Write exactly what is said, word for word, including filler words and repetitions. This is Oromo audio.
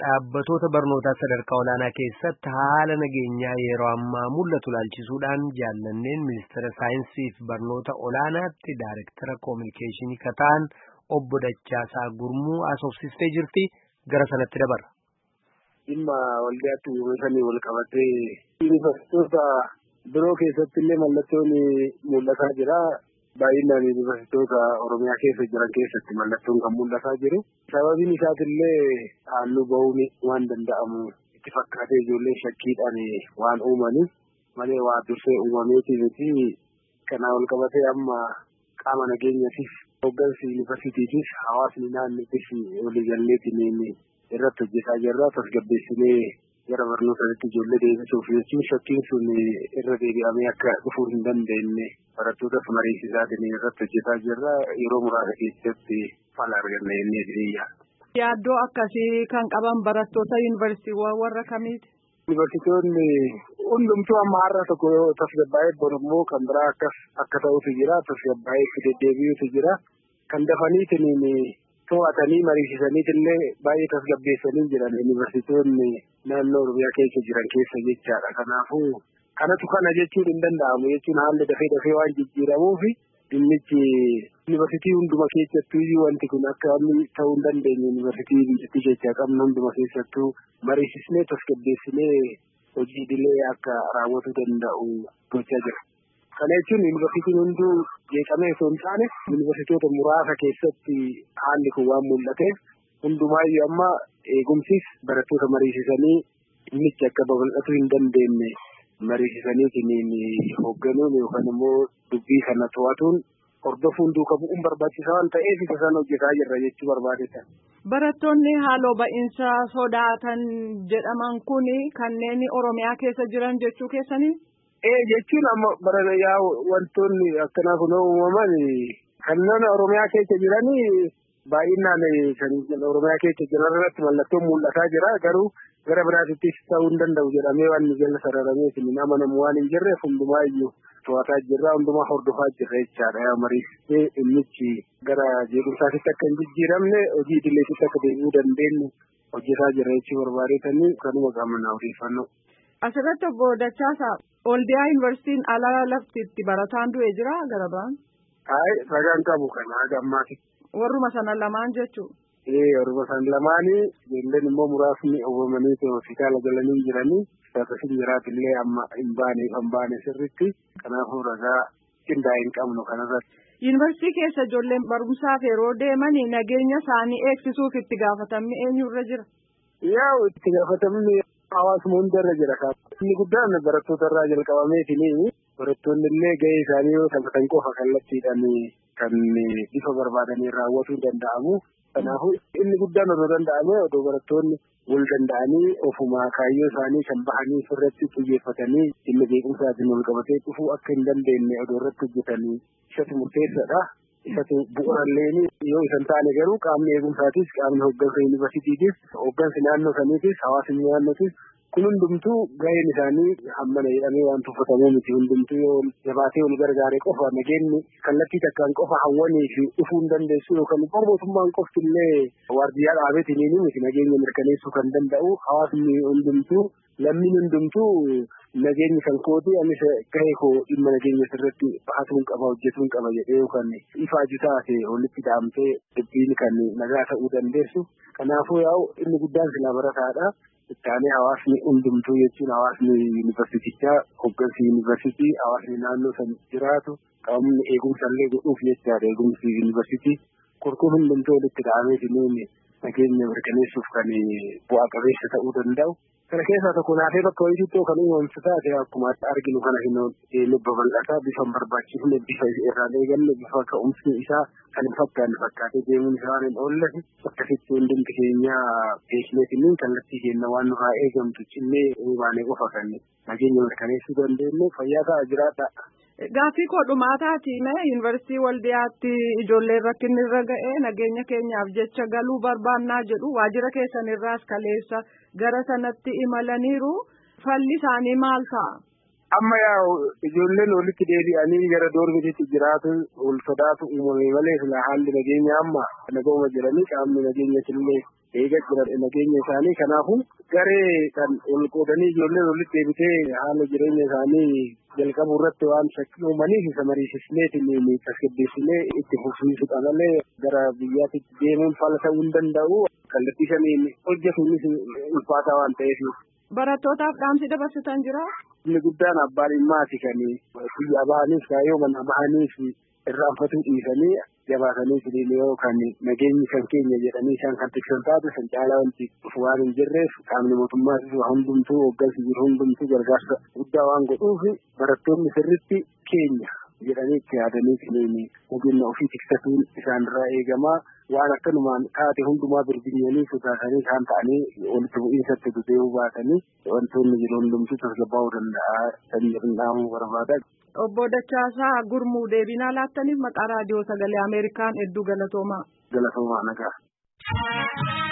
Dhaabbattoota barnootaa sadarkaa olaanaa keessatti haala nageenyaa yeroo ammaa mul'atu ilaalchisuudhaan jaallanneen ministeera saayinsii fi barnoota olaanaatti daayirektara koominikeeshinii kataan obbo Dachaasaa Gurmuu haasofsiistee jirti. Gara sanatti dabarra. Dhimma waldaatti uumamanii wal qabatee yuunivarsiitota biroo keessatti illee mallattoon mul'ataa jira. Baay'inaan yuunivarsiitota Oromiyaa keessa jiran keessatti mallattoon kan mul'ataa jiru. Sababiin isaatillee halluu bahuun waan danda'amu itti fakkaatee ijoolleen shakkiidhaan waan uumanii malee waa dursee uumameetii miti. Kanaa wal qabatee amma qaama nageenyaatiif hoggansi yuunivarsiitiitiif hawaasni naannoottis waliigalleetiin irratti hojjetaa jirra. Tasgabbeessinee gara barnootaatti ijoollee deebisuuf jechuun shakkiin sun irra deebi'amee akka dhufuu hin dandeenye barattootas mariisisaatiin irratti hojjetaa jirra. Yeroo muraasa keessatti fala arganna jennee jiriyya. Yaaddoo akkasii kan qaban barattoota yuunivarsiitiiwwan warra kamiiti? Yuunivarsiitonni hundumtuu amma har'a tokko tasgabbaa'ee borummoo kan biraa akkas akka ta'utu jira. Tasgabbaa'ee itti deddeebi'utu jira. Kan dafaniitiin to'atanii mariisisaniitillee baay'ee tasgabbeessanii jiran yuunivarsiitonni naannoo Oromiyaa keessa jiran keessa jechaadha. Kanaafuu kanatu kana jechuun hin danda'amu jechuun haalli dafee dafee waan jijjiiramuuf dhimmichi yuunivarsiitii hunduma keessattuu wanti kun akka inni ta'uu hin dandeenye yuunivarsiitii biyyattii keessaa qabnu hunduma keessattuu mariisisnee tasgabbeessinee hojii idilee akka raawwatuu danda'u gochaa jira. Kana jechuun yuunivarsiitiin hunduu jeeqamee osoo hin taane yuunivarsiitota muraasa keessatti haalli kun waan mul'ateef hundumaayyuu amma eegumsis barattoota mariisisanii dhimmichi akka babal'atuu hin dandeenye mariisisaniitiin hoogganuun yookaan immoo dubbii kana to'atuun hordofuun duuka bu'uun barbaachisaa waan ta'eef isa sana hojjetaa jirra jechuu barbaadetta. Barattoonni haaloo ba'iinsa sodaatan jedhaman kun kanneen Oromiyaa keessa jiran jechuu keessanii? Ee jechuun amma bara yaa wantoonni akkanaa kun uumaman kanneen Oromiyaa keessa jiranii baay'inaan kan Oromiyaa keessa jiran irratti mallattoon mul'ataa jira. Garuu gara biraatittis ta'uu hin danda'u jedhamee waan jala sararamee hin amanamu waan hin jirreef hundumaayyuu to'ataa jirra. Hundumaa hordofaa jirra jechaadha. Yaa mariisisee dhimmichi gara jeequmsaatitti akka hin jijjiiramne hojii idileetitti akka deebi'uu dandeenyu hojjetaa jirra jechuu barbaadeetanii kanuma qaamannaa odeeffannoo. Asirratti obbo Dachaasaa Waldiyaa yuunivarsiitiin ala laftitti barataan du'e jira gara biraan? Ayi ragaan qabu kana haga ammaati. Warruma sana lamaan jechuu? Ee warruma sana lamaanii ijoolleen immoo muraasni oofamanii hospitaala galanii jiranii akkasiin jiraatillee amma hin baane kan baane sirriitti kanaafuu ragaa qindaa'e hin qabnu kanarratti. Yuunivarsiitii keessa ijoolleen barumsaaf yeroo deemanii nageenya isaanii eegsisuuf itti gaafatamni eenyurra jira? Yaa itti gaafatamni hawaasuma hundarra jira. Inni guddaan barattoota irraa jalqabameetiin barattoonni illee gahee isaanii yoo taphatan qofa kallattiidhaan kan bifa barbaadanii raawwatuu danda'amu. Kanaafuu inni guddaan odoo danda'ame odoo barattoonni wal danda'anii ofuma kaayyoo isaanii kan bahanii irratti xiyyeeffatanii dhimma beekumsaatiin wal qabatee dhufuu akka hin dandeenye odoo irratti hojjetanii isatu murteessaadha. Isatu bu'uurallee yoo isan taane garuu qaamni eegumsaatis qaamni hooggansa yuunivarsiitiitis hooggansi naannoo saniitis hawaasni naannootis kun hundumtuu gaheen isaanii hammana jedhamee waan tuffatamuu miti. Hundumtuu yoo jabaatee wal gargaaree qofa nageenyi kallattii takkaan qofa hawwanii fi dhufuu hin dandeessu yookaan mootummaan qofti illee waardiyyaa dhaabeetiin miti nageenya mirkaneessuu kan danda'u. Hawaasni hundumtuu lammiin hundumtuu nageenyi kan kooti anis gahee koo dhimma nageenya irratti bahatuun qaba hojjetuun qaba jedhee yookaan ifaaju taate walitti dhaamtee dubbiin kan nagaa ta'uu dandeessu. Kanaafuu yaa'u inni guddaan silaa barataadha. Ittaanee hawaasni hundumtuu jechuun hawaasni yuunivarsiitichaa hooggansi yuunivarsiitii hawaasni naannoo san jiraatu qaamni eegumsa illee godhuuf jechaadha. Eegumsi yuunivarsiitii kurkuun hundumtuu walitti dhaameetiin nageenya mirkaneessuuf kan bu'aa qabeessa ta'uu danda'u. Kana keessaa tokko naafee bakka hojiitti kan uumamtu taate akkuma arginu kana hin babal'ataa bifa barbaachifne bifa irraa eegalle bifa ka'umsi isaa kan hin fakkaanne fakkaatee deemuun isaa waan hin oolle akkasitti hundumti keenya beekneetiin kallattii keenya waan nurraa eegamtu cinnee baanee qofa kan nageenya mirkaneessuu dandeenyu fayyaa ta'a jiraadha. Gaaffii koo dhumaataati mee yuunivarsiitii Waldiyaatti ijoolleen rakkinni irra ga'ee nageenya keenyaaf jecha galuu barbaannaa jedhu waajjira keessan irraas kaleessa gara sanatti imalaniiru falli isaanii maal ta'a? Amma yaa ijoolleen walitti deebi'anii gara doormitiitti jiraatu ol sodaatu uumame malee haalli nageenya amma nagoma jiranii qaamni nageenyatti illee eega jira nageenya isaanii kanaafuu garee kan ol qoodanii ijoolleen walitti deebitee haala jireenya isaanii jalqabuu irratti waan shakkii uumaniif isa mariisisneetiin tasgabbeessinee itti fufsiisudha malee gara biyyaatti deemuun fala ta'uu hin danda'u kallattii saniin hojjetuunis ulfaataa waan ta'eef. Barattootaaf dhaamsi dabarsitan jira? Inni guddaan abbaan dhimmaati kan biyya bahaniif kaayyoo mana bahaniif irraanfatuu dhiisanii jabaatanii jireenya yoo kan nageenyi kan keenya jedhanii isaan kan tiksan taate san caalaa wanti waan hin jirreef qaamni mootummaas hundumtuu hoggansi jiru hundumtuu gargaarsa guddaa waan godhuuf barattoonni sirriitti keenya jedhanii itti yaadanii jireenya ogeenya ofii tiksatuun isaanirraa eegamaa waan akkanumaan taate hundumaa birbinyanii sodaatanii isaan ta'anii walitti bu'iinsatti dudee'uu baatanii wantoonni jiru hundumtuu tasgabbaa'uu danda'a kan jedhan dhaamuu barbaada. Obbo Dachaasaa Gurmuu deebinaa laattaniif maqaa raadiyoo sagalee Ameerikaan hedduu galatoomaa. Galatoomaa nagaa.